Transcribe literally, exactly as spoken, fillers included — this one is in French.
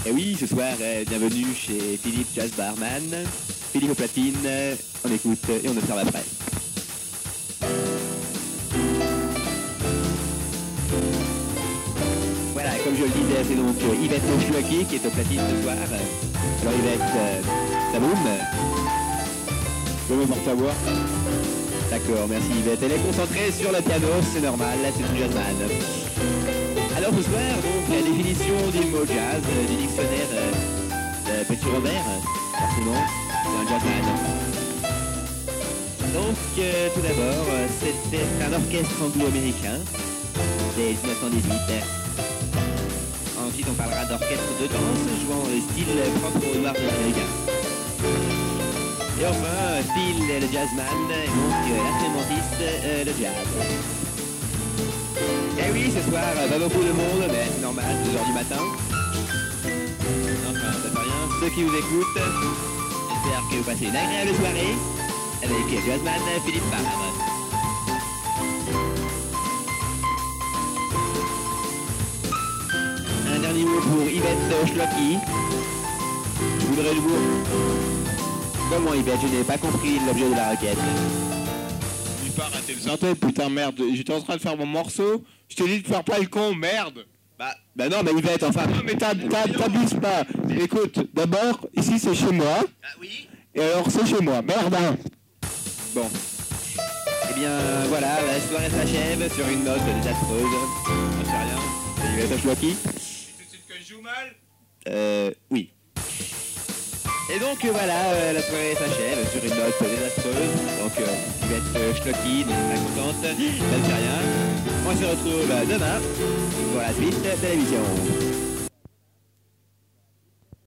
Et oui, ce soir, euh, bienvenue chez Philippe Jazz Barman. Philippe au platine, euh, on écoute et on observe après. Voilà, comme je le disais, c'est donc euh, Yvette Mochlucky qui est au platine ce soir. Alors Yvette, euh, ça boum? Je me porte à voix. D'accord, merci Yvette. Elle est concentrée sur le piano, c'est normal, là c'est une jazzman. Alors ce soir, donc, la définition du mot jazz, euh, du dictionnaire euh, de Petit Robert, forcément, c'est un jazzman. Donc, euh, tout d'abord, euh, c'était un orchestre anglo-américain dès dix-neuf cent dix-huit. Ensuite, on parlera d'orchestre de danse jouant le style propre aux noirs américains. Et enfin, Phil le jazzman, et donc euh, l'instrumentiste, euh, le jazz. Eh oui, ce soir, euh, pas beaucoup de monde, mais c'est normal, deux heures du matin. Enfin, ça fait rien. Ceux qui vous écoutent, j'espère que vous passez une agréable soirée avec le jazzman Philippe Barbe. Un dernier mot pour Yvette Schlocky. Je voudrais le vous... Comment Yvette? Je n'ai pas compris l'objet de la requête. Dis pas rater le synthé, putain, merde. J'étais en train de faire mon morceau. Je t'ai dit de faire pas le con, merde. Bah, bah non, mais Yvette, enfin... Non, mais t'abuses pas. Écoute, d'abord, ici c'est chez moi. Ah oui? Et alors c'est chez moi. Merde, hein. Bon. Eh bien, voilà, la soirée s'achève sur une note désastreuse. J'en sais rien. C'est Yvette Schlocky. Tout de suite que je joue mal? Euh, oui. Et donc euh, voilà, euh, la soirée s'achève sur une note désastreuse. Donc euh, Yvette euh, Schlocky n'est pas contente, ça ne fait rien. On se retrouve demain pour la suite de l'émission.